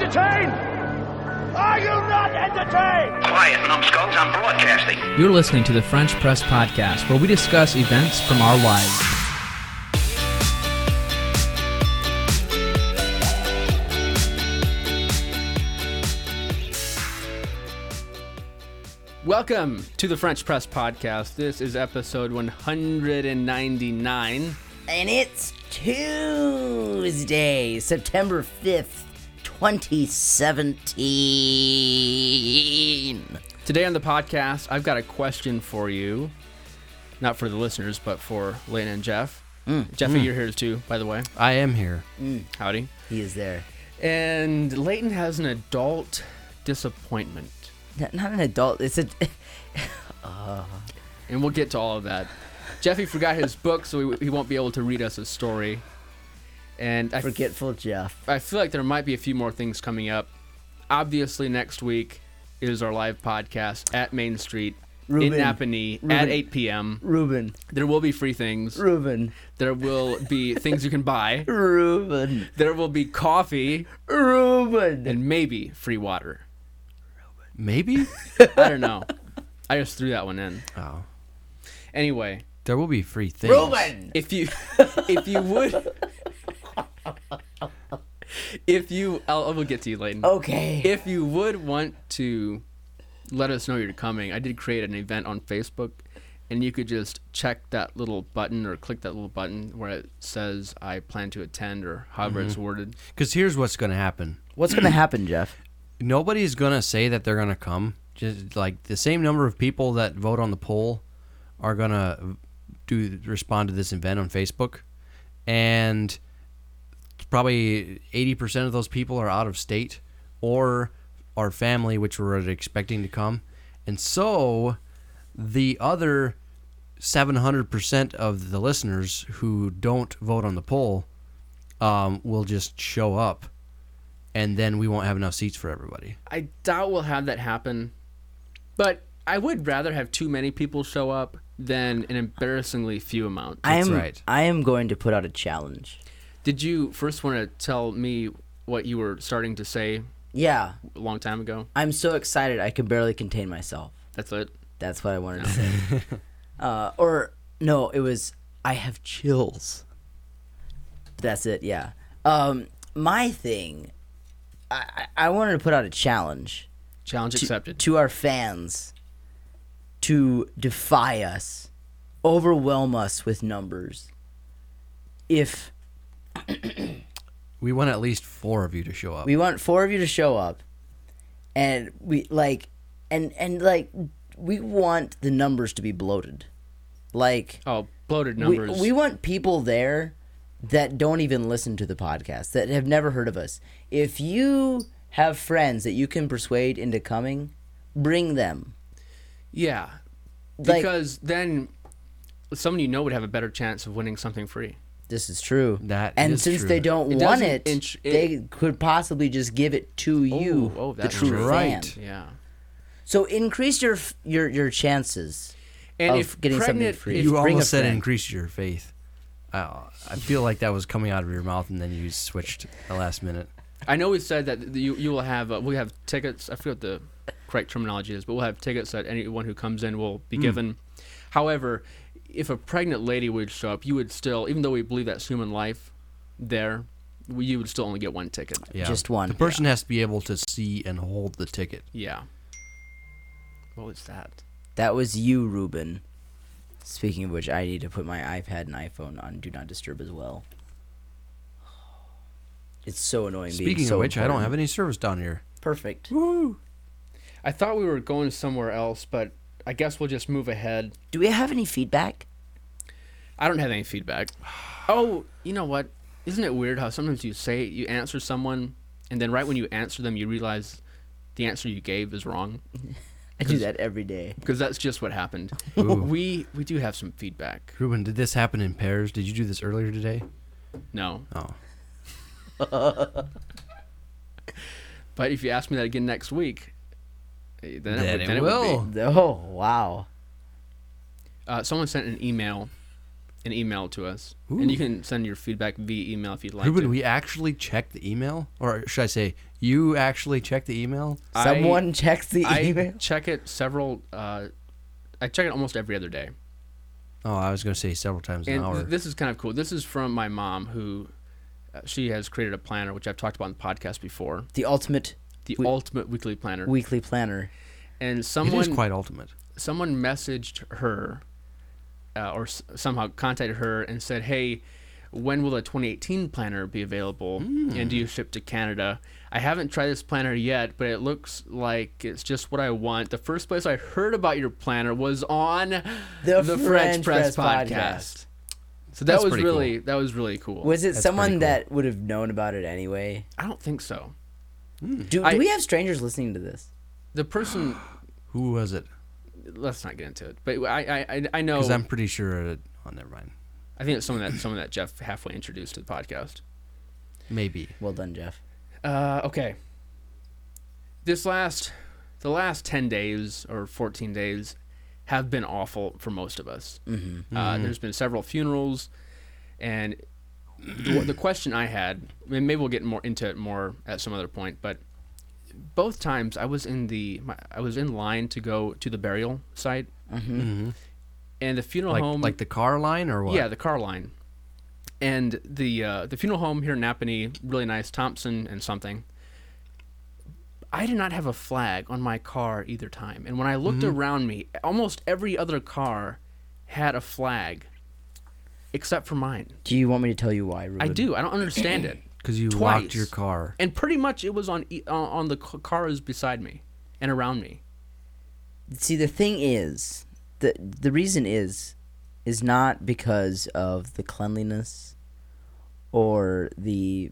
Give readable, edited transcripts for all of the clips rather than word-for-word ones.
entertained? Are you not entertained? Quiet, numbskulls, I'm broadcasting. You're listening to the French Press Podcast, where we discuss events from our lives. Welcome to the French Press Podcast. This is episode 199. And it's Tuesday, September 5th, 2017. Today on the podcast, I've got a question for you. Not for the listeners, but for Layton and Jeff. Jeffy, you're here too, by the way. I am here. Howdy. He is there. And Layton has an adult disappointment. Not an adult, it's a... And we'll get to all of that. Jeffy forgot his book, so he won't be able to read us a story. And Forgetful Jeff. I feel like there might be a few more things coming up. Obviously, next week is our live podcast at Main Street in Napanee at 8 p.m. Ruben. There will be free things. Ruben. There will be things you can buy. Ruben. There will be coffee. Ruben. And maybe free water. Maybe? I don't know. I just threw that one in. Oh. Anyway. There will be free things. Ruben. If you would... We'll get to you, Layton. Okay. If you would want to let us know you're coming, I did create an event on Facebook, and you could just check that little button or click that little button where it says I plan to attend or however it's worded. Because here's what's going to happen. What's going to happen, Jeff? Nobody's going to say that they're going to come. Just like the same number of people that vote on the poll are going to respond to this event on Facebook. And probably 80% of those people are out of state or our family, which we're expecting to come. And so the other 700% of the listeners who don't vote on the poll will just show up, and then we won't have enough seats for everybody. I doubt we'll have that happen, but I would rather have too many people show up than an embarrassingly few amount. That's right. I am going to put out a challenge. Did you first want to tell me what you were starting to say Yeah. a long time ago? I'm so excited I can barely contain myself. That's it? That's what I wanted to say. It was, I have chills. That's it, yeah. My thing, I wanted to put out a challenge. Challenge accepted. To our fans to defy us, overwhelm us with numbers. If We want at least 4 of you to show up. we want 4 of you to show up, and we we want the numbers to be bloated. Like, Oh, bloated numbers. we want people there that don't even listen to the podcast, that have never heard of us. If you have friends that you can persuade into coming, bring them. Yeah, Like- because then someone you know would have a better chance of winning something free. This is true. That and is since true. they don't It want doesn't it, they could possibly just give it to you, Oh, the that's true true. fan. Right. Yeah. So increase your chances And of if getting something pregnant, free. if You bring a almost said friend. increase your faith. I feel like that was coming out of your mouth, and then you switched at the last minute. I know we said that you will have we'll have tickets. I forget what the correct terminology is, but we'll have tickets that anyone who comes in will be given. However, if a pregnant lady would show up, you would still, even though we believe that's human life, you would still only get one ticket. Yeah. Just one. The person has to be able to see and hold the ticket. Yeah. What was that? That was you, Ruben. Speaking of which, I need to put my iPad and iPhone on Do Not Disturb as well. It's so annoying. being Speaking so of which, I don't important. have any service down here. Perfect. I thought we were going somewhere else, but I guess we'll just move ahead. Do we have any feedback? I don't have any feedback. Oh, you know what? Isn't it weird how sometimes you answer someone, and then right when you answer them, you realize the answer you gave is wrong? I do that every day. Because that's just what happened. Ooh. We do have some feedback. Ruben, did this happen in pairs? Did you do this earlier today? No. Oh. But if you ask me that again next week, then Then it would will. be. Oh, wow. Someone sent an email and email it to us. Ooh. And you can send your feedback via email if you'd like Ruben, to. we actually check the email? Or should I say, you actually check the email? Someone checks the email. I check it I check it almost every other day. Oh, I was going to say several times an And hour. this is kind of cool. This is from my mom, who she has created a planner, which I've talked about on the podcast before. The ultimate The ultimate weekly planner. weekly planner. And It someone is quite ultimate. someone messaged her somehow contacted her and said, hey, when will the 2018 planner be available, and do you ship to Canada? I haven't tried this planner yet, but it looks like it's just what I want. The first place I heard about your planner was on The French Press Podcast. podcast. So That's that was pretty really cool. Was it That's someone pretty cool. that would have known about it anyway? I don't think so. Do I- we have strangers listening to this? The person, Who was it? let's not get into it, but I know. Because I'm pretty sure. Oh, never mind. I think it's someone that Jeff halfway introduced to the podcast. Maybe. Well done, Jeff. Okay. The last 10 days or 14 days have been awful for most of us. There's been several funerals, and the question I had, and maybe we'll get more into it more at some other point, but both times I was in line to go to the burial site, and the funeral home, Like the car line or what? yeah, the car line. And the funeral home here in Napanee, really nice, Thompson and something. I did not have a flag on my car either time. And when I looked around me, almost every other car had a flag, except for mine. Do you want me to tell you why, Ruben? I do. I don't understand it. Because you Twice. locked your car. And pretty much it was on the cars beside me and around me. See, the thing is, the reason is not because of the cleanliness or the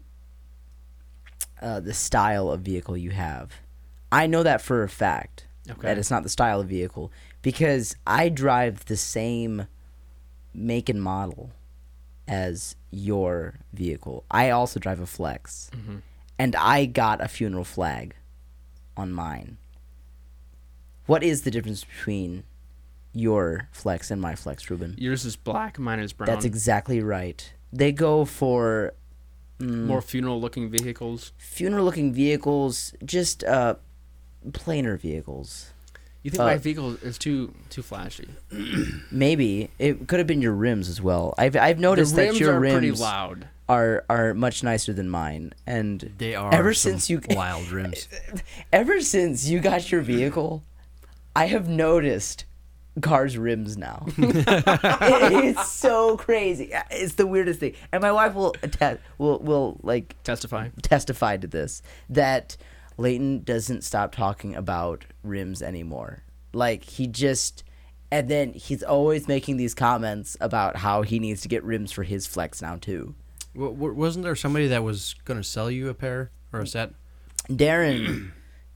style of vehicle you have. I know that for a fact. Okay. That it's not the style of vehicle, because I drive the same make and model as your vehicle. I also drive a Flex, and I got a funeral flag on mine. What is the difference between your Flex and my Flex, Ruben? Yours is black, mine is brown. That's exactly right. They go for More funeral-looking vehicles. funeral-looking vehicles, just plainer vehicles. You think my vehicle is too flashy? Maybe it could have been your rims as well. I've noticed The rims that your are rims pretty loud. are much nicer than mine, and They are ever some since you wild rims. ever since you got your vehicle, I have noticed cars' rims now. It's so crazy. It's the weirdest thing, and my wife will like Testify. testify to this, that Leighton doesn't stop talking about rims anymore. Like, and then he's always making these comments about how he needs to get rims for his Flex now too. Wasn't there somebody that was going to sell you a pair or a set? Darren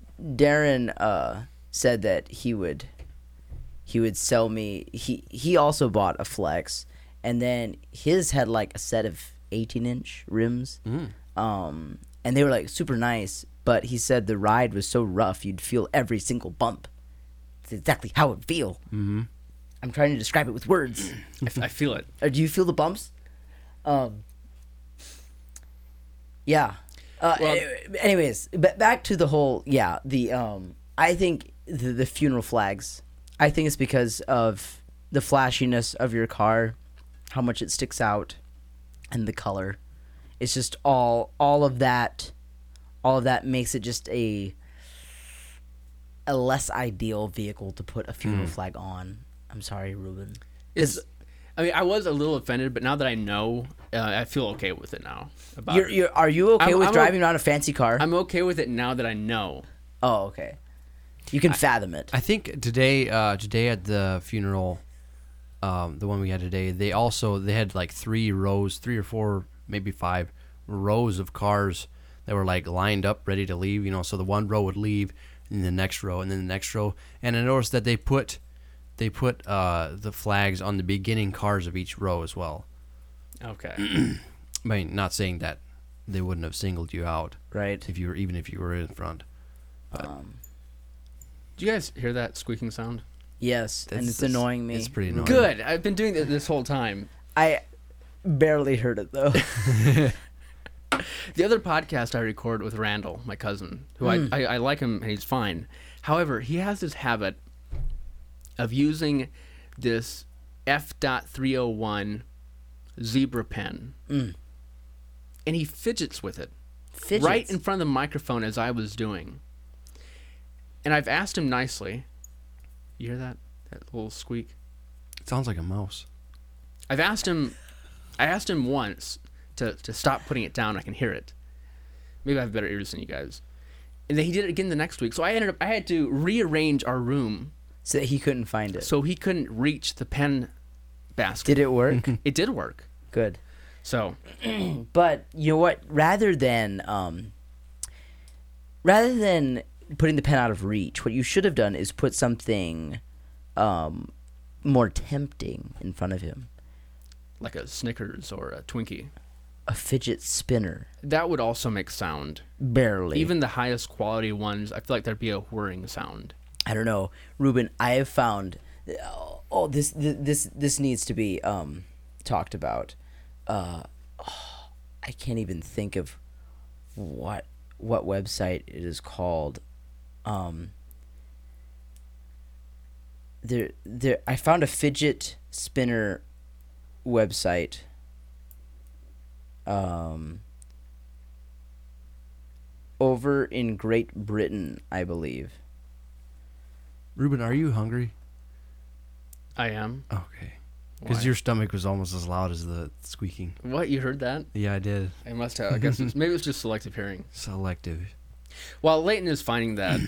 said that he would sell me. He also bought a Flex, and then his had like a set of 18-inch rims. And they were like super nice, but he said the ride was so rough you'd feel every single bump. It's exactly how it feel. I'm trying to describe it with words. I feel it. Do you feel the bumps? Yeah. Anyways, back to the whole. Yeah, I think the funeral flags. I think it's because of the flashiness of your car, how much it sticks out, and the color. It's just all of that. All of that makes it just a less ideal vehicle to put a funeral flag on. I'm sorry, Ruben. I was a little offended, but now that I know, I feel okay with it now. Are you okay with I'm driving around a fancy car? I'm okay with it now that I know. Oh, okay. You can fathom it. I think today at the funeral, the one we had today, they had like 3 or 4, maybe 5 rows of cars that were like lined up ready to leave. So the one row would leave, and the next row, and then the next row. And I noticed that they put the flags on the beginning cars of each row as well. Okay. I mean, not saying that they wouldn't have singled you out, Right. if you were in front. Do you guys hear that squeaking sound? Yes, and it's That's- annoying me. It's pretty annoying. Good. I've been doing it this whole time. I barely heard it though. The other podcast I record with Randall, my cousin, who I like him and he's fine. However, he has this habit of using this F.301 zebra pen, and he fidgets with it right in front of the microphone as I was doing. And I've asked him nicely. You hear that? That little squeak? It sounds like a mouse. I asked him once to stop putting it down. I can hear it. Maybe I have better ears than you guys. And then he did it again the next week. So I had to rearrange our room So that he couldn't find it. so he couldn't reach the pen basket. Did it work? It did work. Good. So But you know what? Rather than putting the pen out of reach, what you should have done is put something more tempting in front of him. like a Snickers or a Twinkie. A fidget spinner. That would also make sound. Barely. Even the highest quality ones, I feel like there'd be a whirring sound. I don't know, Ruben. I have found. Oh, this needs to be talked about. I can't even think of what website it is called. I found a fidget spinner website. Over in Great Britain, I believe. Ruben, are you hungry? I am. Okay. Because Why? your stomach was almost as loud as the squeaking. What, you heard that? Yeah, I did. I must have. I guess maybe it's just selective hearing. Selective. While Leighton is finding that,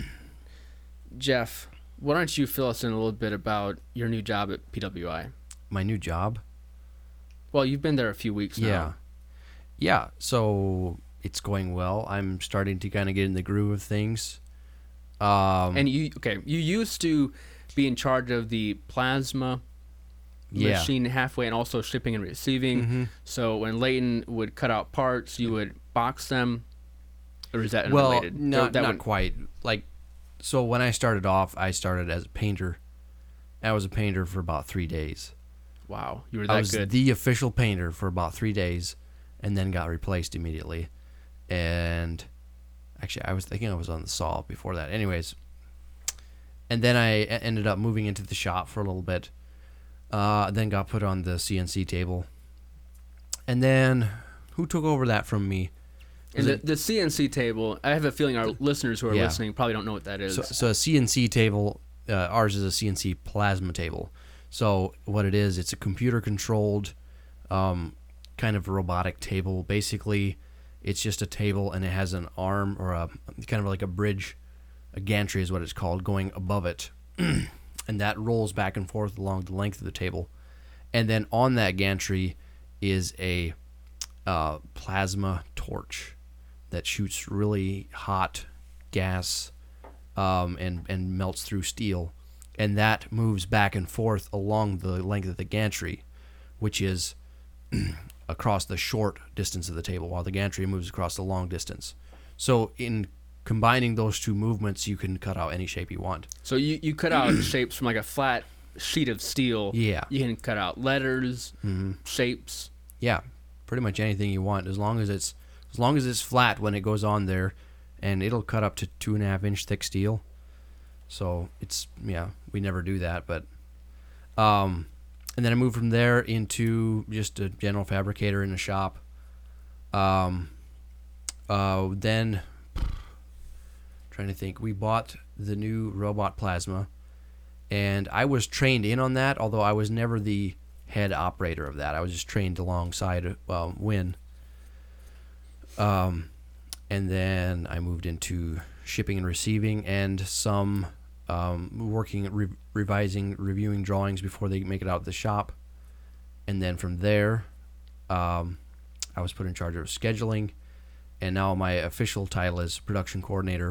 Jeff, why don't you fill us in a little bit about your new job at PWI? My new job? Well, you've been there a few weeks now. Yeah, so it's going well. I'm starting to kind of get in the groove of things. And you used to be in charge of the plasma machine halfway and also shipping and receiving. Mm-hmm. So when Leighton would cut out parts, you would box them, or is that unrelated? Well, That not would- quite. Like, so when I started off, I started as a painter. I was a painter for about 3 days. Wow, you were I that was good. the official painter for about 3 days, and then got replaced immediately. And actually, I was thinking I was on the saw before that. Anyways, and then I ended up moving into the shop for a little bit. Then got put on the CNC table. And then, who took over that from me? And the CNC table, I have a feeling our listeners who are Yeah. listening probably don't know what that is. So a CNC table, ours is a CNC plasma table. So what it is, it's a computer-controlled kind of robotic table. Basically, it's just a table, and it has an arm or a kind of like a bridge, a gantry is what it's called, going above it. And that rolls back and forth along the length of the table. And then on that gantry is a plasma torch that shoots really hot gas and melts through steel. And that moves back and forth along the length of the gantry, which is across the short distance of the table, while the gantry moves across the long distance. So in combining those two movements, you can cut out any shape you want. So you cut out shapes from like a flat sheet of steel. Yeah. You can cut out letters, shapes. Yeah, pretty much anything you want, as long as it's flat when it goes on there, and it'll cut up to 2.5 inch thick steel. So we never do that, but and then I moved from there into just a general fabricator in a shop. Then trying to think, we bought the new robot plasma, and I was trained in on that, although I was never the head operator of that. I was just trained alongside Win. And then I moved into shipping and receiving and some working, reviewing drawings before they make it out of the shop. And then from there, I was put in charge of scheduling, and now my official title is production coordinator.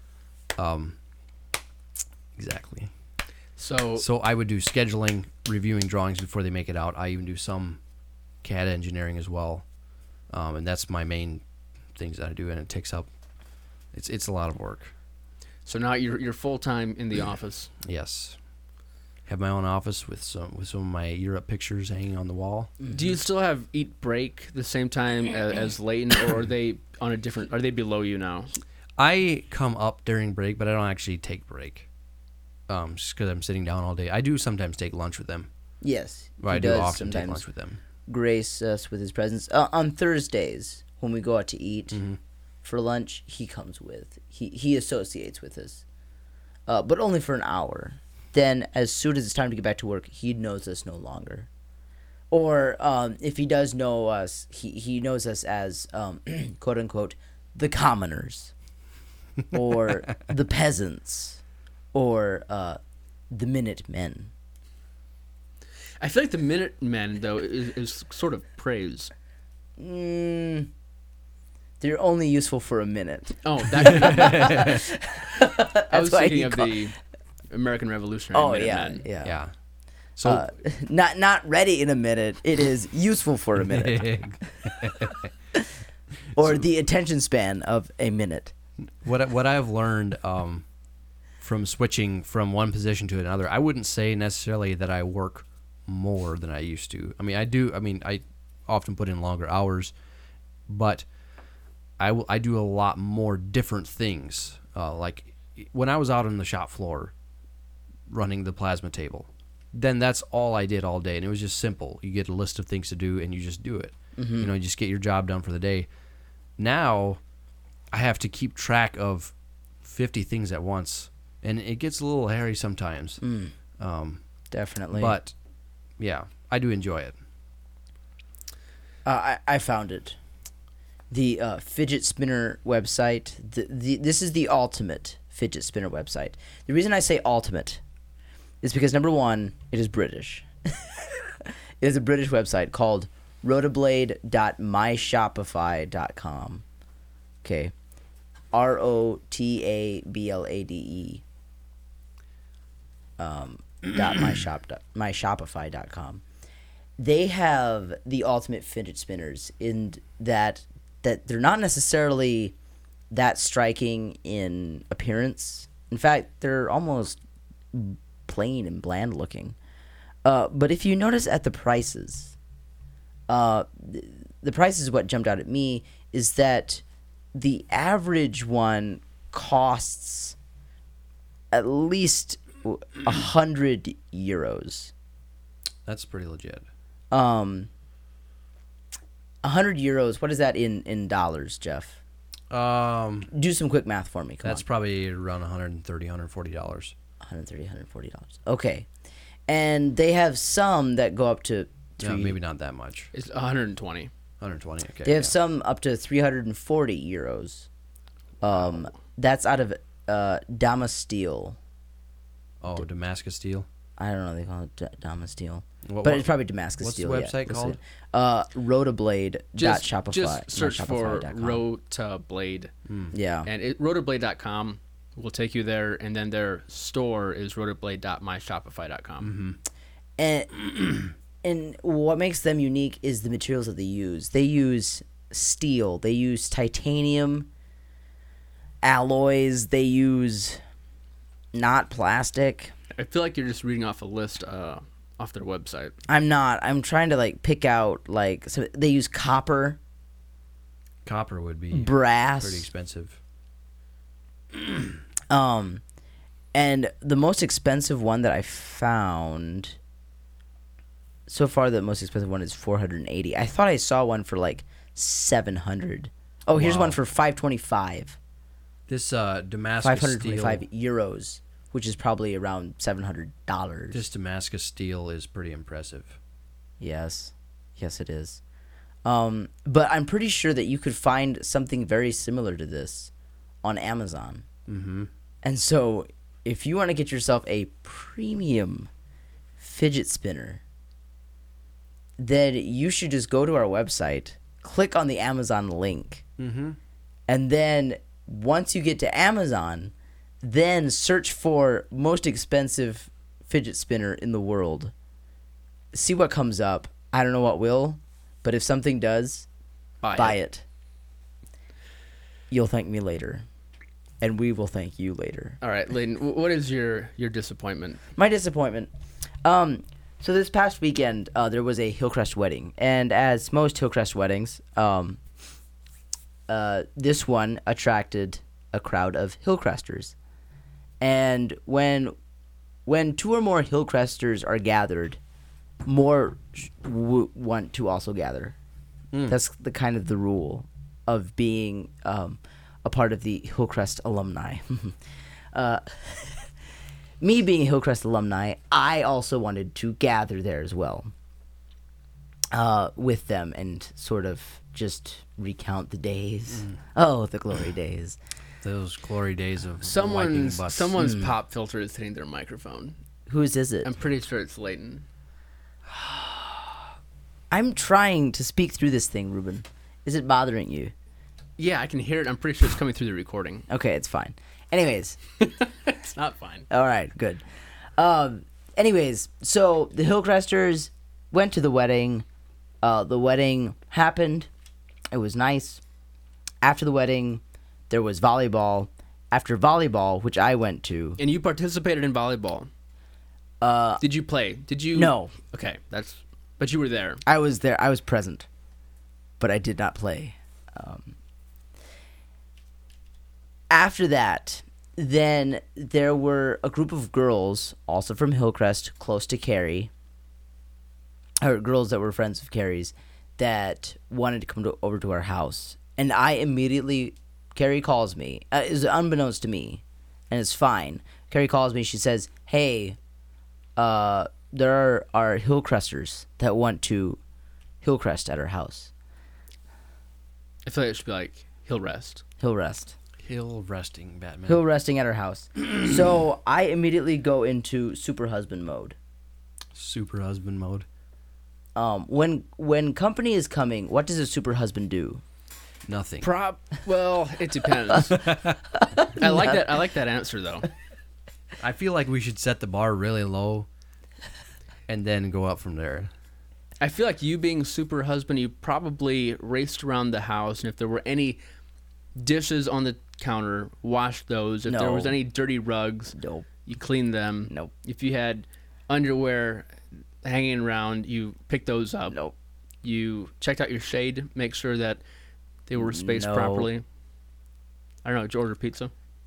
Exactly. So I would do scheduling, reviewing drawings before they make it out. I even do some CAD engineering as well, and that's my main things that I do, and it takes up. It's a lot of work. So now you're full time in the office. Yes, have my own office with some of my Europe pictures hanging on the wall. Do you still have eat break the same time as Leighton, or are they on a different? Are they below you now? I come up during break, but I don't actually take break. Just because I'm sitting down all day. I do sometimes take lunch with them. Yes, I he do does often take sometimes lunch with them. grace us with his presence. On Thursdays, when we go out to eat Mm-hmm. for lunch, he comes with. He associates with us, but only for an hour. Then, as soon as it's time to get back to work, he knows us no longer. Or if he does know us, he knows us as quote unquote the commoners, or the peasants, or the Minutemen. I feel like the Minutemen though is sort of praise. They're only useful for a minute. Oh, that. I was why thinking he of call- the American Revolutionary Oh yeah, Minutemen. yeah. Yeah. So Not ready in a minute. It is useful for a minute, or the attention span of a minute. what I've learned from switching from one position to another, I wouldn't say necessarily that I work more than I used to. I mean, I do. I mean, I often put in longer hours, but I do a lot more different things. Like when I was out on the shop floor running the plasma table, then that's all I did all day, and it was just simple. You get a list of things to do, and you just do it. Mm-hmm. You know, you just get your job done for the day. Now, I have to keep track of 50 things at once, and it gets a little hairy sometimes. Definitely. But yeah, I do enjoy it. I found it. The fidget spinner website. This is the ultimate fidget spinner website. The reason I say ultimate is because, number one, it is British. It is a British website called rotablade.myshopify.com. Okay. ROTABLADE. myshopify.com. They have the ultimate fidget spinners in that they're not necessarily that striking in appearance. In fact, they're almost plain and bland looking. But if you notice at the prices, the prices, what jumped out at me is that the average one costs at least 100 euros. That's pretty legit. 100 euros. What is that in dollars, Jeff? Do some quick math for me. Come That's on. probably around $130, $140. $130, $140. Okay. And they have some that go up to No, maybe not that much. It's 120. 120. Okay. They have some up to 340 euros. That's out of Damasteel. Oh, Damascus steel. I don't know. They call it Damasteel. What- But what- it's probably Damascus what's the Steel. website yeah, called? Rotablade.shopify. Just search for myshopify.com. Rotablade, Yeah. and rotablade.com will take you there, and then their store is rotablade.myshopify.com. And what makes them unique is the materials that they use. They use steel. They use titanium alloys. They use not plastic. I feel like you're just reading off a list off their website. I'm not. I'm trying to pick out so they use copper, Copper would be brass, pretty expensive. and the most expensive one that I found so far, the most expensive one is 480. I thought I saw one for 700. Oh, here's Wow. one for 525. This Damascus 525 steel. euros, which is probably around $700. This Damascus steel is pretty impressive. Yes, it is. But I'm pretty sure that you could find something very similar to this on Amazon. Mm-hmm. And so, if you want to get yourself a premium fidget spinner, then you should just go to our website, click on the Amazon link, and then once you get to Amazon, then search for most expensive fidget spinner in the world. See what comes up. I don't know what will, but if something does, buy it. You'll thank me later, and we will thank you later. All right, Layden, what is your disappointment? My disappointment. So this past weekend, there was a Hillcrest wedding, and as most Hillcrest weddings, this one attracted a crowd of Hillcresters, and when 2 or more Hillcresters are gathered, more want to also gather. That's the kind of the rule of being a part of the Hillcrest alumni. Me being a Hillcrest alumni, I also wanted to gather there as well with them and sort of just recount the days. Oh, the glory days. Those glory days of Someone's wiping butts. someone's pop filter is hitting their microphone. Whose is it? I'm pretty sure it's Leighton. I'm trying to speak through this thing, Ruben. Is it bothering you? Yeah, I can hear it. I'm pretty sure it's coming through the recording. Okay, it's fine. Anyways. It's not fine. All right, good. Anyways, so the Hillcresters went to the wedding. The wedding happened. It was nice. After the wedding, there was volleyball. After volleyball, which I went to. And you participated in volleyball. Did you play? Did you? No. Okay, but you were there. I was there. I was present, but I did not play. After that, then there were a group of girls, also from Hillcrest, close to Carrie, or girls that were friends of Carrie's, that wanted to come over to our house. And I immediately, Carrie calls me. It's unbeknownst to me, and it's fine. Carrie calls me. She says, "Hey, there are Hillcresters that want to Hillcrest at our house. I feel like it should be like Hillrest. Hillrest. Hill resting, Batman. Hill resting at our house." So I immediately go into super husband mode. Super husband mode. When company is coming, what does a super husband do? Nothing. Well, it depends. I like that. I like that answer though. I feel like we should set the bar really low and then go up from there. I feel like you being super husband, you probably raced around the house, and if there were any dishes on the counter, washed those. If there was No. any dirty rugs, Nope. you cleaned them. Nope. If you had underwear hanging around, you picked those up. Nope. You checked out your shade, make sure that they were spaced No. properly. I don't know. Did you order pizza?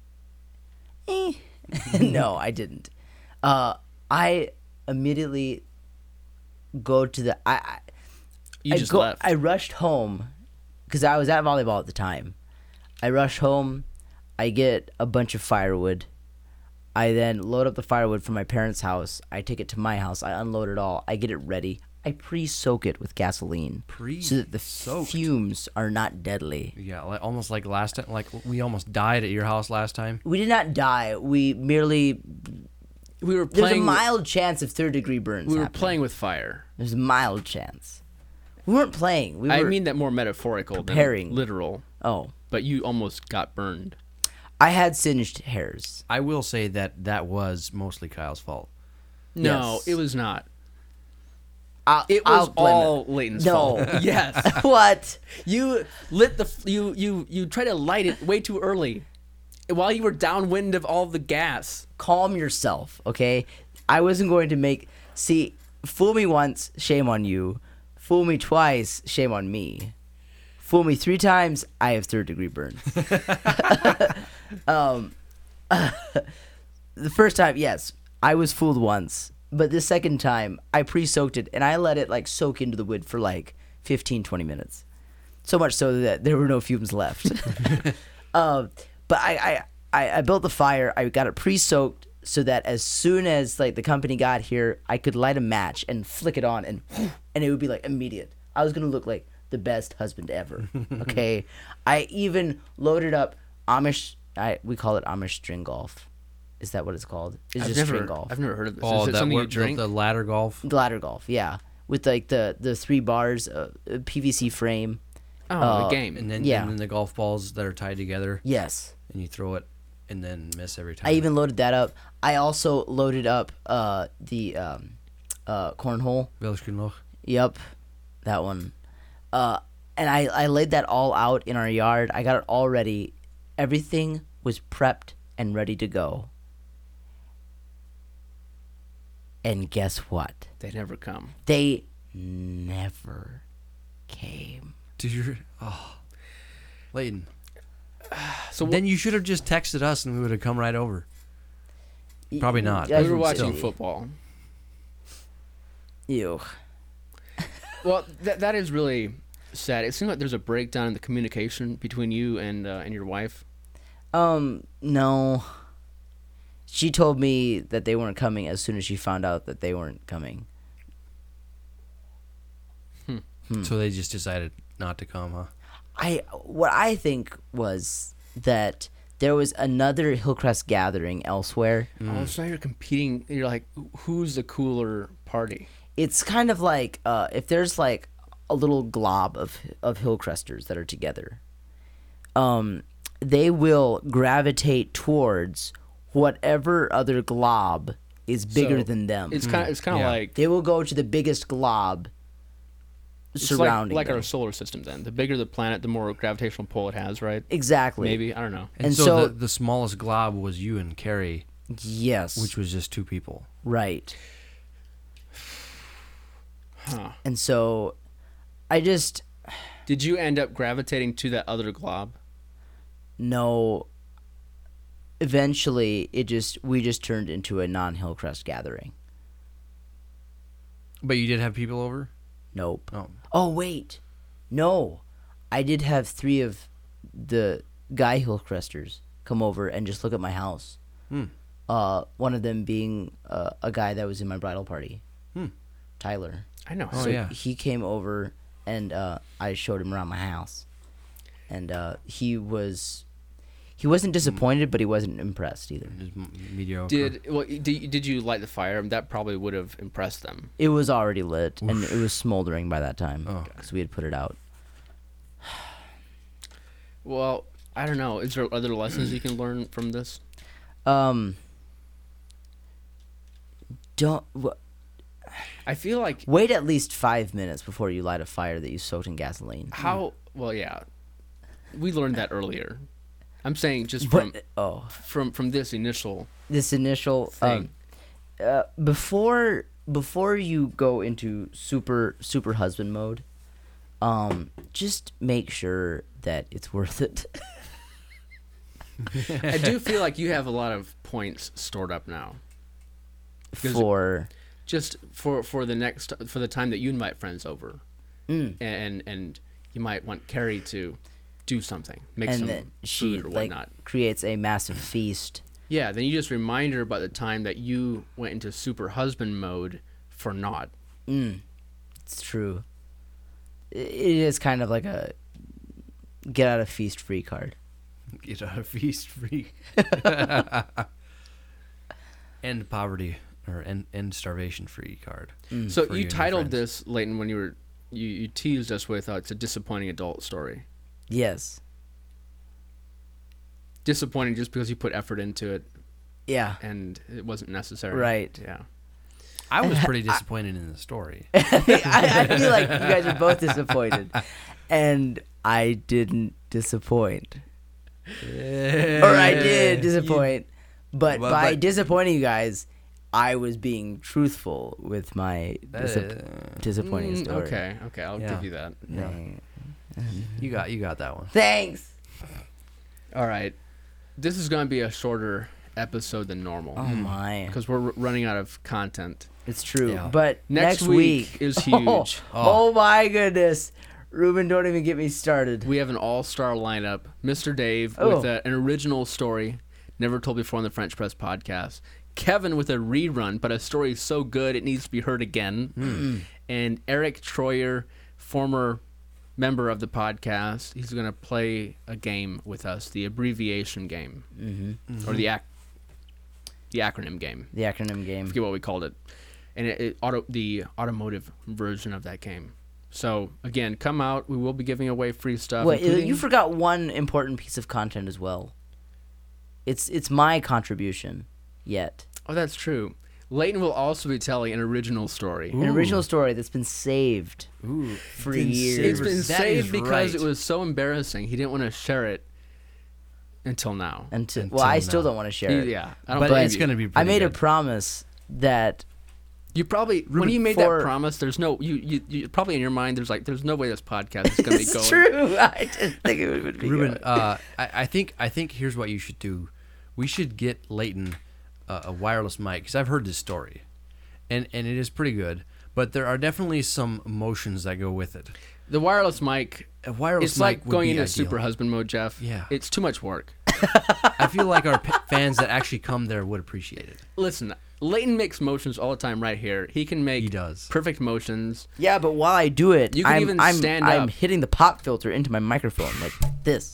No, I didn't. I immediately go to the. You just left. I rushed home because I was at volleyball at the time. I rush home. I get a bunch of firewood. I then load up the firewood from my parents' house. I take it to my house. I unload it all. I get it ready. I pre-soak it with gasoline so that the Pre-soaked? fumes are not deadly. Yeah, almost like last time. Like we almost died at your house last time. We did not die. We merely. We were There's a playing. mild chance of third-degree burns. We were happening. playing with fire. There's a mild chance. We weren't playing. We were. I mean that more metaphorical preparing. than literal. Oh, But you almost got burned. I had singed hairs. I will say that was mostly Kyle's fault. No, Yes. it was not. It was all Leighton's No. fault. Yes. What? You lit the you tried to light it way too early, while you were downwind of all the gas. Calm yourself, okay? I wasn't going to make. See, fool me once, shame on you. Fool me twice, shame on me. Fool me 3 times, I have third-degree burns. The first time, yes, I was fooled once. But the second time, I pre-soaked it, and I let it, like, soak into the wood for, like, 15, 20 minutes. So much so that there were no fumes left. But I built the fire. I got it pre-soaked so that as soon as, like, the company got here, I could light a match and flick it on, and it would be, like, immediate. I was going to look like the best husband ever, okay? I even loaded up we call it Amish string golf. Is that what it's called? It's just string golf. I've never heard of this. Oh, Is it that something you work, drink? the ladder golf. Ladder golf, yeah. With, like, the 3 bars, PVC frame. the game. And then, Yeah. and then the golf balls that are tied together, Yes. and you throw it, and then miss every time. I even loaded that up. I also loaded up the cornhole. Welschenloch. Yep, that one. And I laid that all out in our yard. I got it all ready. Everything was prepped and ready to go. And guess what? They never come. They never came. Dude, Leighton. So Then you should have just texted us and we would have come right over. Probably not. Yeah, we were watching still- football. Ew. Well, that is really sad. It seems like there's a breakdown in the communication between you and your wife. No. She told me that they weren't coming as soon as she found out that they weren't coming. So they just decided not to come, huh? What I think was that there was another Hillcrest gathering elsewhere. Oh, so now you're competing. You're like, who's the cooler party? It's kind of like if there's like a little glob of Hillcresters that are together, they will gravitate towards whatever other glob is bigger So, than them. It's kind of Yeah. like They will go to the biggest glob it's surrounding like them. our solar system. Then the bigger the planet, the more gravitational pull it has, right? Exactly. Maybe, I don't know. And, And so, so- the smallest glob was you and Carrie, Yes. which was just 2 people. Right. Huh? And so, I just Did you end up gravitating to that other glob? know. Eventually, we just turned into a non-Hillcrest gathering. But you did have people over? Nope. Oh. Oh wait, no, I did have 3 of the guy Hillcresters come over and just look at my house. One of them being a guy that was in my bridal party, Tyler. I know. Oh, So yeah. He came over and I showed him around my house, and he wasn't disappointed, but he wasn't impressed either. Just mediocre. Did you light the fire? That probably would have impressed them. It was already lit and it was smoldering by that time Oh. because we had put it out. Well, I don't know. Is there other lessons you can learn from this? Don't I feel like wait at least 5 minutes before you light a fire that you soaked in gasoline. how well, yeah, we learned that earlier. I'm saying just from But from this initial this initial thing. before you go into super husband mode, just make sure that it's worth it. I do feel like you have a lot of points stored up now. For Just for the time that you invite friends over, and you might want Carrie to do something, make and some then she food or like whatnot. creates a massive feast. Yeah, then you just remind her about the time that you went into super husband mode for naught. It's true. It is kind of like a get out of feast free card. Get out of feast free. End poverty or end starvation free card. So for you and your titled friends. this, Leighton, when you teased us with it's a disappointing adult story. Yes. Disappointing just because you put effort into it Yeah. and it wasn't necessary. Right. Yeah. I was pretty disappointed in the story. I feel like you guys are both disappointed, and I didn't disappoint, or I did disappoint. But by disappointing you guys, I was being truthful with my disappointing story. Okay, I'll Yeah. give you that. Yeah. You got that one. Thanks. All right. This is going to be a shorter episode than normal. Oh my, Because we're running out of content. it's true. Yeah. But Next next week is huge. Oh my goodness, Ruben, don't even get me started. We have an all-star lineup. Mr. Dave Oh. with an original story never told before on the French Press podcast. Kevin with a rerun, but a story so good it needs to be heard again. And Eric Troyer, former member of the podcast, he's going to play a game with us, the abbreviation game, or the acronym game. The acronym game. I forget what we called it, and the automotive version of that game. So again, come out. We will be giving away free stuff. Wait, including- you forgot one important piece of content as well. It's my contribution. Yet Oh, that's true. Leighton will also be telling an original story. an original story that's been saved for years. It's been That saved is because right. it was so embarrassing. He didn't want to share it until now. Well, Until I still now. don't want to share it. Yeah, I don't But blame it's you. going to be I pretty made a good. promise that You probably when Ruben, you made that for- promise, there's no you probably in your mind there's no way this podcast is gonna be It's going. true. I didn't think it would be Ruben, going. I think here's what you should do. We should get Leighton a wireless mic because I've heard this story, and it is pretty good. But there are definitely some emotions that go with it. The wireless mic. A wireless It's mic like would going be into ideal. super husband mode, Jeff. Yeah. It's too much work. I feel like our fans that actually come there would appreciate it. Listen, Leighton makes motions all the time right here. He can make He does. perfect motions. Yeah, but while I do it, You can I'm, even I'm, stand I'm up. hitting the pop filter into my microphone like this.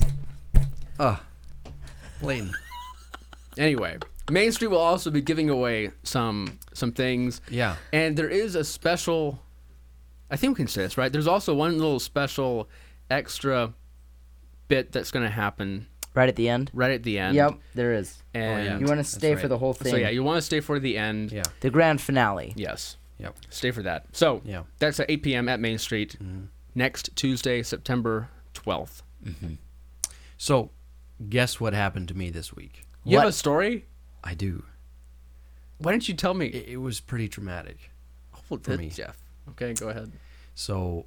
Leighton. Anyway, Main Street will also be giving away some things. Yeah. And there is a special. I think we can say this, right? There's also one little special extra bit that's going to happen Right at the end. right at the end. Yep, there is. And yeah. You want to That's stay for right. the whole thing. so yeah, you want to stay for the end. Yeah. The grand finale. Yes. Yep. Stay for that. So Yeah. that's at 8 p.m. at Main Street next Tuesday, September 12th. So, guess what happened to me this week? You have What? a story? I do. Why didn't you tell me? It was pretty traumatic. Oh, for me. Jeff. Okay, go ahead. So,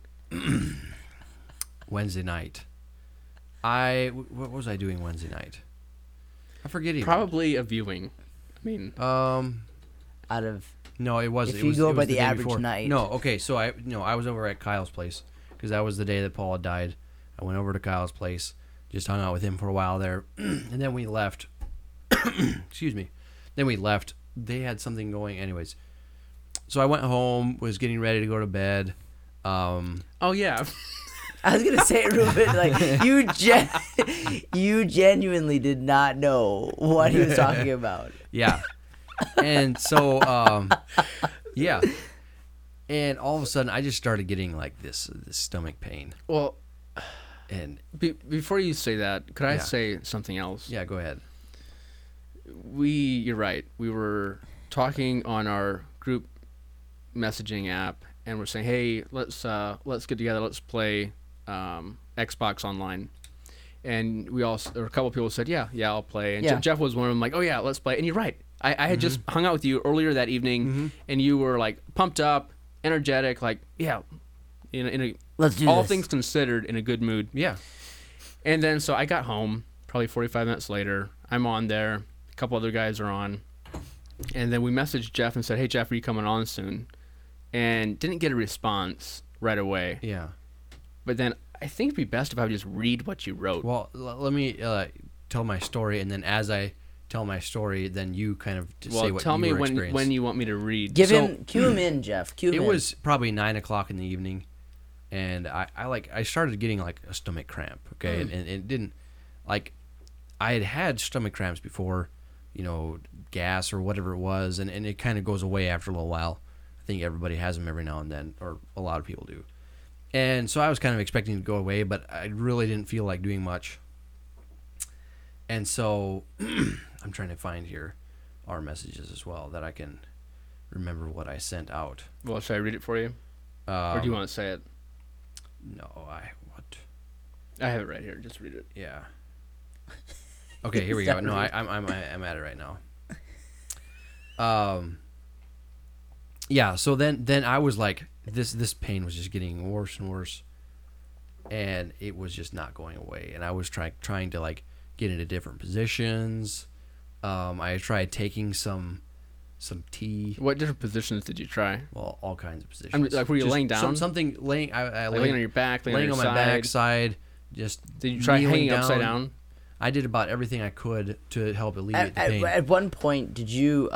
Wednesday night, what was I doing Wednesday night? I forget even. Probably a viewing. I mean, Out of No, it wasn't. If It you was, go it by was the day average before. night. No, okay. So I was over at Kyle's place because that was the day that Paul had died. I went over to Kyle's place, just hung out with him for a while there, and then we left. Excuse me. Then we left. They had something going, anyways. So I went home, was getting ready to go to bed. oh yeah. I was gonna say, Ruben, like you genuinely did not know what he was talking about. Yeah. And so, yeah. And all of a sudden, I just started getting like this stomach pain. Well, And before you say that, could I Yeah. say something else? yeah, go ahead. You're right. We were talking on our group messaging app, and we're saying, "Hey, let's get together. Let's play Xbox Online." And or a couple people said, "Yeah, I'll play." And Yeah. Jeff was one of them. Like, "Oh yeah, let's play." And you're right. I had just hung out with you earlier that evening, and you were like pumped up, energetic, like, "Yeah." In a Let's do all this. things considered, in a good mood. Yeah. And then so I got home, probably 45 minutes later. I'm on there. A couple other guys are on. And then we messaged Jeff and said, "Hey, Jeff, are you coming on soon?" And didn't get a response right away. Yeah. But then I think it'd be best if I would just read what you wrote. Well, let me tell my story, and then as I tell my story, then you kind of say what tell you me were when experiencing. you want me to read. Cue him in, Jeff. Cue him It in. was probably 9:00 in the evening, and I started getting like a stomach cramp. Okay, and it didn't like I had stomach cramps before, gas or whatever it was, and it kind of goes away after a little while. I think everybody has them every now and then, or a lot of people do. And so I was kind of expecting it to go away, but I really didn't feel like doing much. And so I'm trying to find here our messages as well that I can remember what I sent out. Well, should I read it for you? Or do you want to say it? No, what? I have it right here. Just read it. Yeah. Okay, here we go. No, I'm at it right now. Yeah. So then I was like, this pain was just getting worse and worse, and it was just not going away. And I was trying to like get into different positions. I tried taking some tea. What different positions did you try? Well, all kinds of positions. Like, were you Just laying down? Something laying. I Like laying on your back, laying on my your side? backside. Just Did you try kneeling hanging upside down? I did about everything I could to help alleviate the At, pain. at one point, did you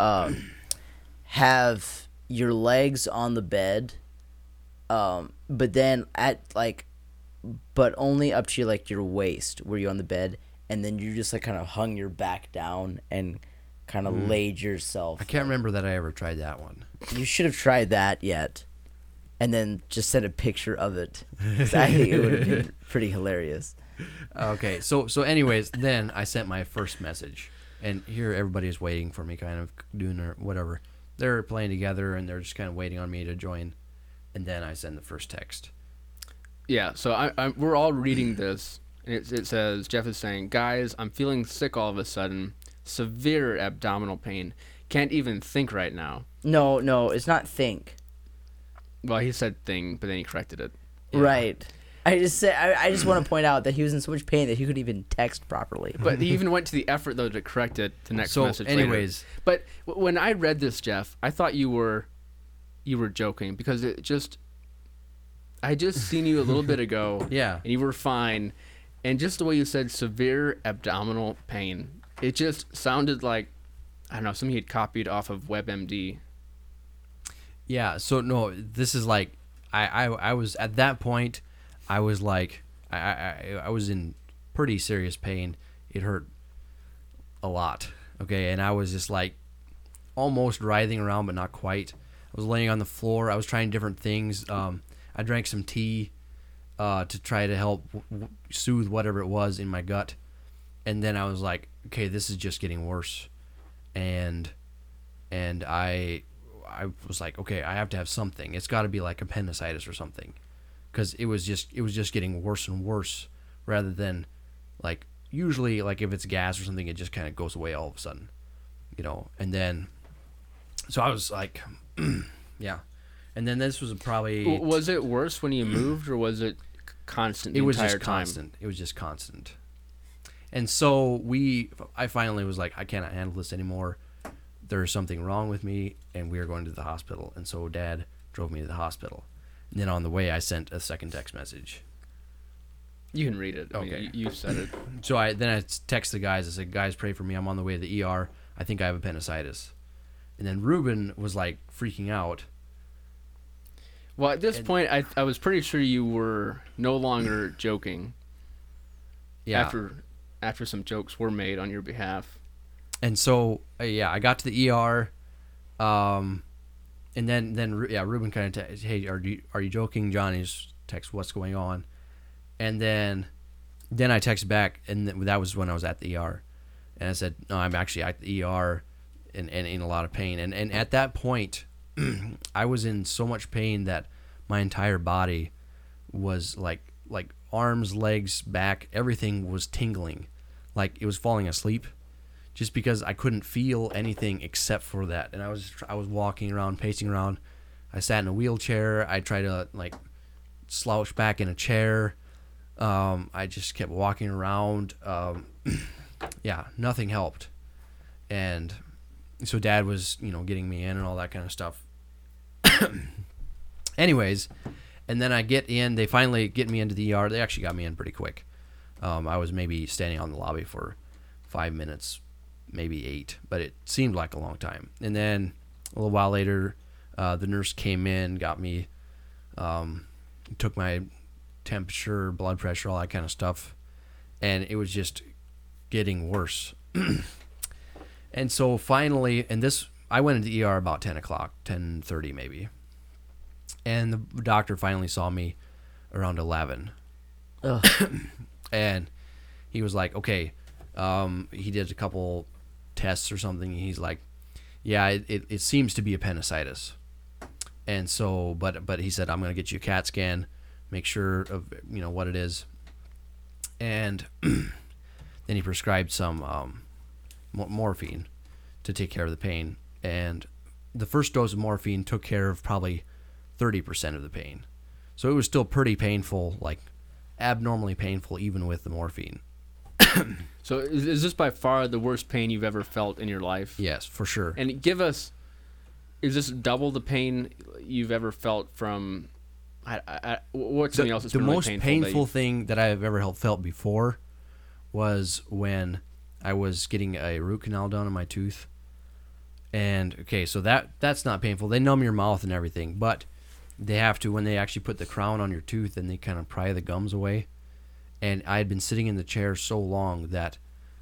have your legs on the bed, but then but only up to like your waist? Were you on the bed, and then you just like kind of hung your back down and kind of laid yourself? I can't remember that I ever tried that one. You should have tried that yet, and then just sent a picture of it. 'Cause I think it would have been pretty hilarious. Okay, so anyways, then I sent my first message, and here everybody is waiting for me, kind of doing their whatever. They're playing together, and they're just kind of waiting on me to join, and then I send the first text. Yeah, so we're all reading this, and it says, Jeff is saying, "Guys, I'm feeling sick all of a sudden. Severe abdominal pain. Can't even think right now. No, it's not think. Well, he said thing, but then he corrected it. Right. I just want to point out that he was in so much pain that he couldn't even text properly. But he even went to the effort though to correct it the next message. anyways, later. But when I read this, Jeff, I thought you were joking because I just seen you a little bit ago. Yeah. And you were fine, and just the way you said severe abdominal pain, it just sounded like, I don't know, something he'd copied off of WebMD. Yeah, so no, this is like I was at that point. I was like I was in pretty serious pain. It hurt a lot. Okay, and I was just like almost writhing around, but not quite. I was laying on the floor. I was trying different things. I drank some tea to try to help soothe whatever it was in my gut, and then I was like, okay, this is just getting worse, and I was like, okay, I have to have something. It's got to be like appendicitis or something, because it was just getting worse and worse, rather than like usually like if it's gas or something, it just kind of goes away all of a sudden, And then, so I was like, yeah, and then this was probably. Was it worse when you moved, or was it constant? It was entire just time? constant. It was just constant. And so I finally was like, I cannot handle this anymore. There's something wrong with me, and we are going to the hospital. And so Dad drove me to the hospital. And then on the way, I sent a second text message. You can read it. I mean, Okay. you said it. So I texted the guys. I said, guys, pray for me. I'm on the way to the ER. I think I have appendicitis. And then Ruben was like freaking out. Well, at this point, I was pretty sure you were no longer joking. Yeah. After some jokes were made on your behalf. And so, I got to the ER, and then Ruben kind of hey, are you joking? Johnny's text, what's going on? And then I texted back, and that was when I was at the ER, and I said, no, I'm actually at the ER, and in a lot of pain, and at that point, I was in so much pain that my entire body was like arms, legs, back, everything was tingling, like it was falling asleep. Just because I couldn't feel anything except for that, and I was walking around, pacing around. I sat in a wheelchair. I tried to like slouch back in a chair. I just kept walking around. Nothing helped, and so Dad was getting me in and all that kind of stuff. Anyways, and then I get in. They finally get me into the ER. They actually got me in pretty quick. I was maybe standing on the lobby for 5 minutes. Maybe 8, but it seemed like a long time. And then a little while later, the nurse came in, got me, took my temperature, blood pressure, all that kind of stuff, and it was just getting worse. And so finally, I went into the ER about 10 o'clock, 10:30 maybe, and the doctor finally saw me around 11. Ugh. And he was like, okay, he did a couple tests or something. He's like, yeah, it seems to be appendicitis. And so, but he said, I'm going to get you a CAT scan, make sure of what it is. And then he prescribed some morphine to take care of the pain. And the first dose of morphine took care of probably 30% of the pain. So it was still pretty painful, like abnormally painful, even with the morphine. So is this by far the worst pain you've ever felt in your life? Yes, for sure. And is this double the pain you've ever felt from, what's something else that's the been most really painful thing that I've ever felt before was when I was getting a root canal done on my tooth. And okay, so that's not painful. They numb your mouth and everything, but they have to, when they actually put the crown on your tooth and they kind of pry the gums away. And I had been sitting in the chair so long that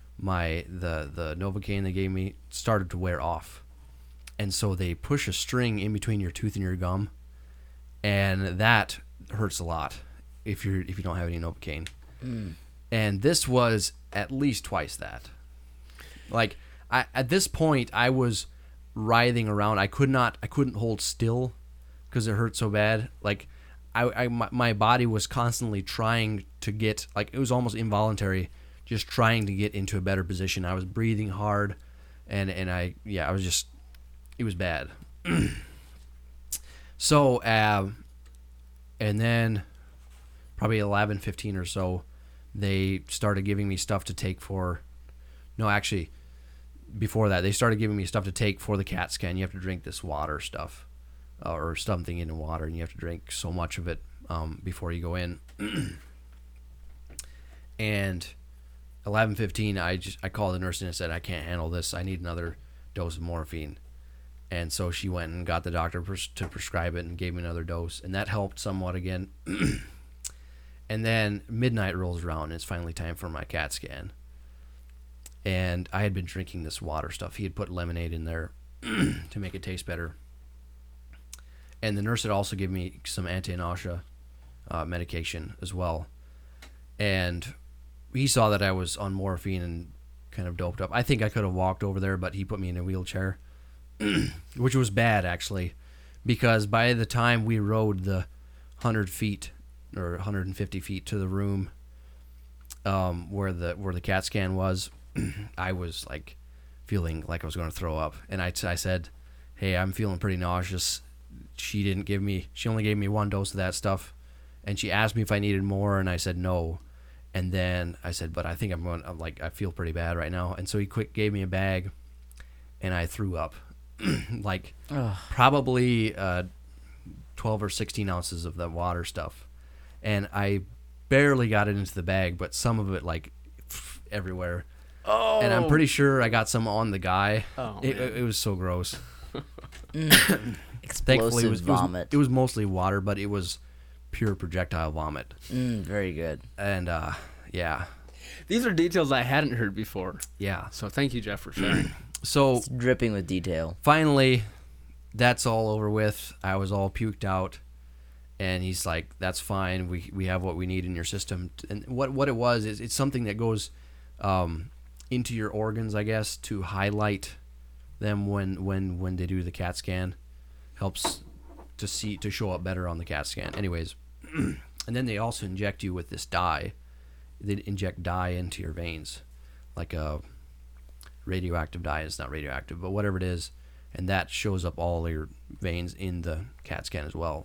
the Novocaine they gave me started to wear off. And so they push a string in between your tooth and your gum, and that hurts a lot if you don't have any Novocaine. And this was at least twice that. Like at this point I was writhing around. I couldn't hold still because it hurt so bad. Like my body was constantly trying to get, like, it was almost involuntary, just trying to get into a better position. I was breathing hard, and I was just, it was bad. So, and then probably 11:15 or so, they started giving me stuff to take for. No, actually, before that, they started giving me stuff to take for the CAT scan. You have to drink this water stuff, or something in the water, and you have to drink so much of it before you go in. And 11:15, I called the nurse and I said, I can't handle this. I need another dose of morphine. And so she went and got the doctor to prescribe it and gave me another dose, and that helped somewhat again. And then midnight rolls around, and it's finally time for my CAT scan. And I had been drinking this water stuff. He had put lemonade in there to make it taste better. And the nurse had also given me some anti-nausea medication as well. And he saw that I was on morphine and kind of doped up. I think I could have walked over there, but he put me in a wheelchair, which was bad, actually, because by the time we rode the 100 feet or 150 feet to the room where the CAT scan was, I was like feeling like I was going to throw up. And I said, hey, I'm feeling pretty nauseous. She only gave me one dose of that stuff. And she asked me if I needed more, and I said no. And then I said, but I think I feel pretty bad right now. And so he gave me a bag, and I threw up. Like probably 12 or 16 ounces of the water stuff. And I barely got it into the bag, but some of it like everywhere. Oh. And I'm pretty sure I got some on the guy. Oh, it was so gross. Explosive vomit. It was mostly water, but it was pure projectile vomit. Very good. And yeah. These are details I hadn't heard before. Yeah. So thank you, Jeff, for sharing. So it's dripping with detail. Finally, that's all over with. I was all puked out, and he's like, "That's fine. We have what we need in your system." And what it was is it's something that goes into your organs, I guess, to highlight them when they do the CAT scan. Helps to show up better on the CAT scan. Anyways, and then they also inject you with this dye. They inject dye into your veins, like a radioactive dye. It's not radioactive, but whatever it is, and that shows up all your veins in the CAT scan as well.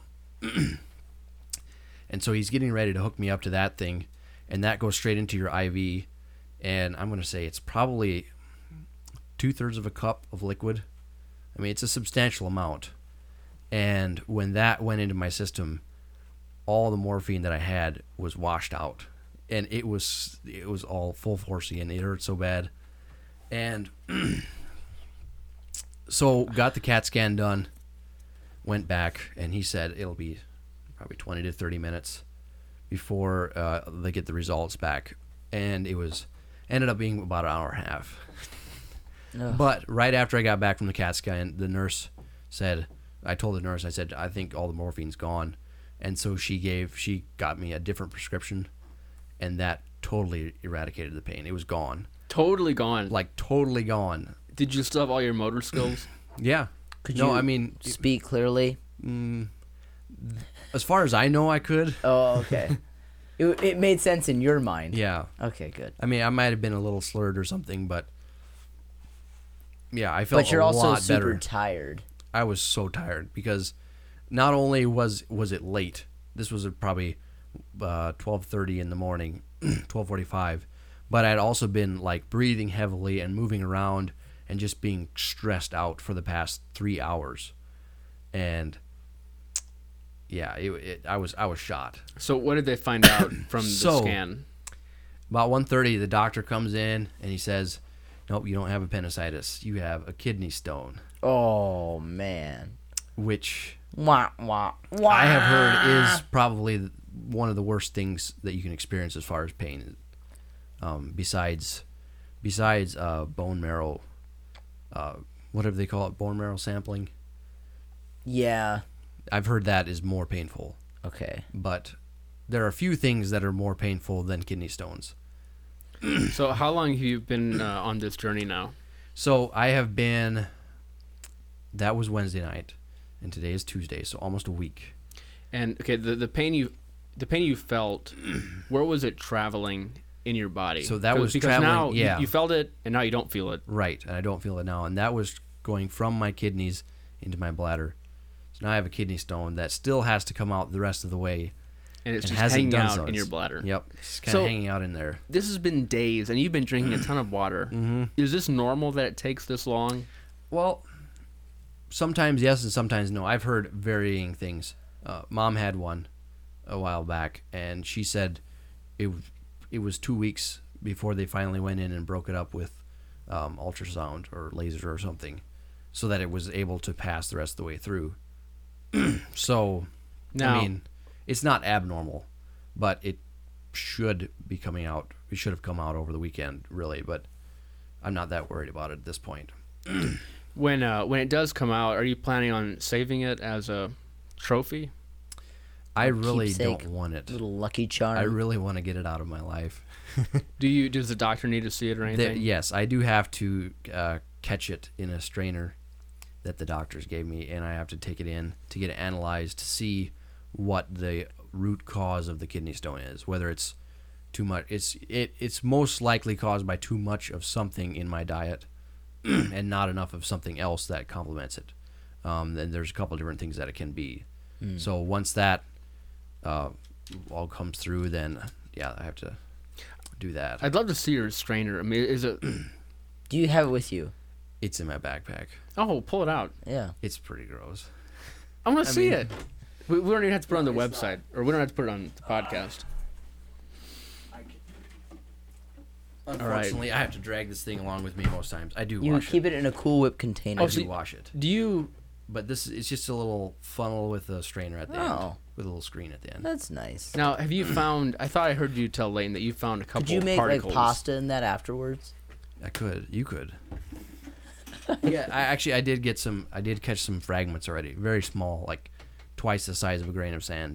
And so he's getting ready to hook me up to that thing, and that goes straight into your IV. And I'm going to say it's probably 2/3 of a cup of liquid. I mean, it's a substantial amount. And when that went into my system, all the morphine that I had was washed out, and it was all full force again. It hurt so bad. And so got the CAT scan done, went back, and he said it'll be probably 20 to 30 minutes before they get the results back. And it ended up being about an hour and a half. But right after I got back from the CAT scan, the nurse said, I told the nurse, I said, I think all the morphine's gone. And so she got me a different prescription, and that totally eradicated the pain. It was gone. Totally gone. Like totally gone. Did you still have all your motor skills? Yeah. Could you speak clearly? As far as I know, I could. Oh, okay. It made sense in your mind. Yeah. Okay, good. I mean, I might have been a little slurred or something, but yeah, I felt a lot better. But you're also super tired. I was so tired because not only was it late. This was probably 12:30 in the morning, 12:45, but I'd also been like breathing heavily and moving around and just being stressed out for the past 3 hours, and yeah, I was shot. So what did they find out from the scan? About 1:30, the doctor comes in and he says, "Nope, you don't have appendicitis. You have a kidney stone." Oh man. Which I have heard is probably one of the worst things that you can experience as far as pain. Besides bone marrow, whatever they call it, bone marrow sampling. Yeah. I've heard that is more painful. Okay. But there are a few things that are more painful than kidney stones. So how long have you been on this journey now? So I have been, that was Wednesday night, and today is Tuesday, so almost a week. And okay, the pain you felt, where was it traveling in your body? So that was because traveling, now yeah. You felt it, and now you don't feel it. Right, and I don't feel it now. And that was going from my kidneys into my bladder. So now I have a kidney stone that still has to come out the rest of the way. And it's and just hasn't hanging done out so. in your bladder. Yep, it's kind of So- hanging out in there. This has been days, and you've been drinking a ton of water. Mm-hmm. Is this normal that it takes this long? Well, sometimes yes and sometimes no. I've heard varying things. Mom had one a while back, and she said it was 2 weeks before they finally went in and broke it up with ultrasound or laser or something, so that it was able to pass the rest of the way through. So, Now- I mean, it's not abnormal, but it should be coming out. It should have come out over the weekend, really, but I'm not that worried about it at this point. When it does come out, are you planning on saving it as a trophy? I really keepsake, don't want it. Little Lucky Charm. I really want to get it out of my life. Does the doctor need to see it or anything? Yes, I do have to catch it in a strainer that the doctors gave me, and I have to take it in to get it analyzed to see what the root cause of the kidney stone is. Whether it's too much, it's most likely caused by too much of something in my diet, and not enough of something else that complements it. Then there's a couple different things that it can be. So once that all comes through, then yeah, I have to do that. I'd love to see your strainer. I mean, is it? Do you have it with you? It's in my backpack. Oh, pull it out. Yeah. It's pretty gross. I want to see it. We don't even have to put it on the website, or we don't have to put it on the podcast. Unfortunately, I have to drag this thing along with me most times. I do You wash keep it in a Cool Whip container. I Oh, do so- wash it. Do you? But it's just a little funnel with a strainer at the end. Oh. With a little screen at the end. That's nice. Now, have you found? I thought I heard you tell Layton that you found a couple. Could you make particles. like pasta in that afterwards? I could. You could. Yeah, I did get some. I did catch some fragments already. Very small, like twice the size of a grain of sand.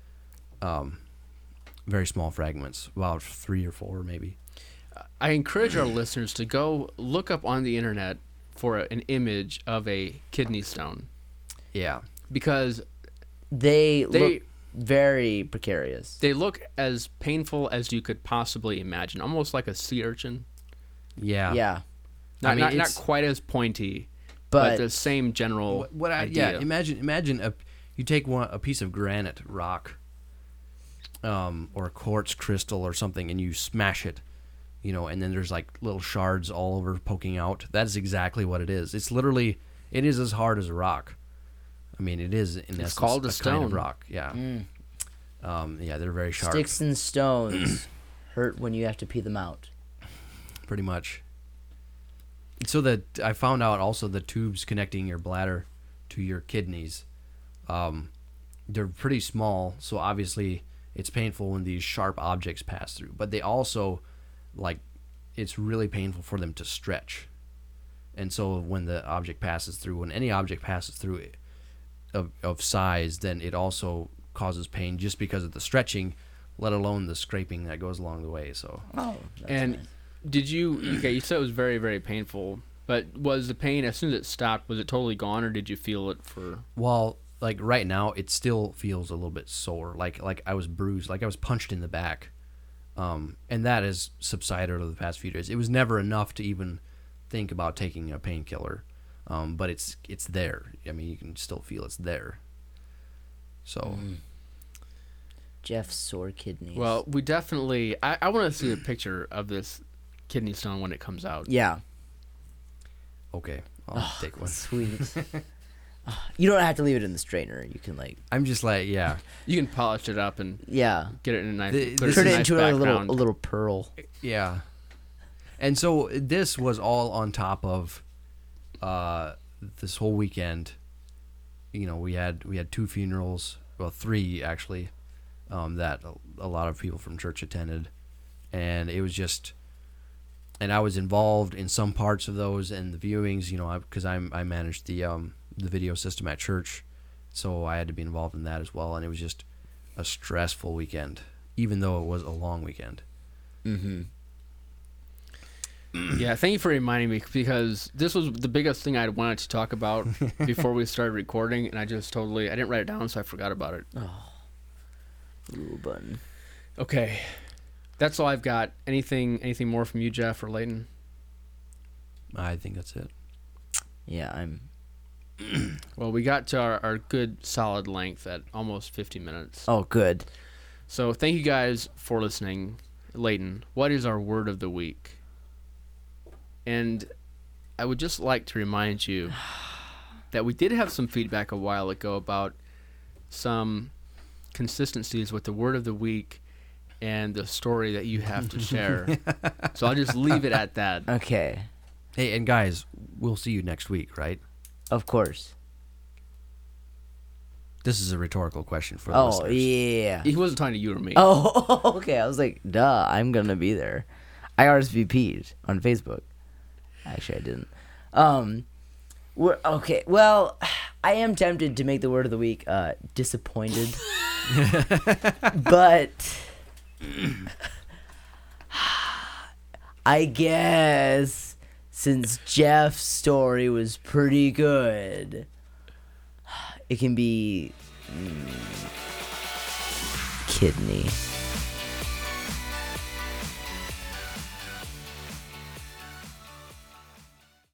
Very small fragments, about 3 or 4 maybe. I encourage our listeners to go look up on the internet for an image of a kidney stone, Yeah. because They They- look very precarious. they look as painful as you could possibly imagine, almost like a sea urchin. Yeah. Yeah. Not, I mean, not it's- quite as pointy, but But the same general idea. Imagine you take a piece of granite rock, or a quartz crystal or something, and you smash it, and then there's like little shards all over poking out. That is exactly what it is. It's literally, it is as hard as a rock. I mean, it is in essence called a kind stone. of rock. Yeah. Yeah, they're very sharp. Sticks and stones hurt when you have to pee them out. Pretty much. So that I found out also the tubes connecting your bladder to your kidneys, they're pretty small, so obviously it's painful when these sharp objects pass through. But they also, it's really painful for them to stretch. And so when the object passes through, when any object passes through of size, then it also causes pain just because of the stretching, let alone the scraping that goes along the way. So Oh, that's And nice. did you? Okay, you said it was very, very painful. But was the pain, as soon as it stopped, was it totally gone, or did you feel it for? Well, like right now, it still feels a little bit sore. Like I was bruised, like I was punched in the back, and that has subsided over the past few days. It was never enough to even think about taking a painkiller, but it's there. I mean, you can still feel it's there. So Jeff's sore kidneys. Well, we definitely. I want to see a picture of this kidney stone when it comes out. yeah. okay, I'll take one. Sweet. You don't have to leave it in the strainer. You can I'm just like, yeah, You can polish it up and yeah, get it in a nice. The- put turn in it a nice into a background. little pearl. yeah. And so this was all on top of this whole weekend. We had 2 funerals, well 3 actually, that a lot of people from church attended, and it was just, and I was involved in some parts of those and the viewings, because I managed the video system at church, so I had to be involved in that as well, and it was just a stressful weekend, even though it was a long weekend. Mm-hmm. Yeah, thank you for reminding me, because this was the biggest thing I wanted to talk about before we started recording, and I didn't write it down, so I forgot about it. Little button. Okay, that's all I've got. Anything more from you, Jeff or Layton? I think that's it. Yeah, I'm Well, we got to our good solid length at almost 50 minutes. Oh, good. So thank you guys for listening. Layton, what is our word of the week? And I would just like to remind you that we did have some feedback a while ago about some consistencies with the word of the week and the story that you have to share. So I'll just leave it at that. Okay. Hey, and guys, we'll see you next week, right? Of course. This is a rhetorical question for the Oh, listeners. yeah. He wasn't talking to you or me. Oh, okay. I was like, duh, I'm going to be there. I RSVP'd on Facebook. Actually, I didn't. Okay. Well, I am tempted to make the word of the week disappointed. But I guess since Jeff's story was pretty good, it can be kidney.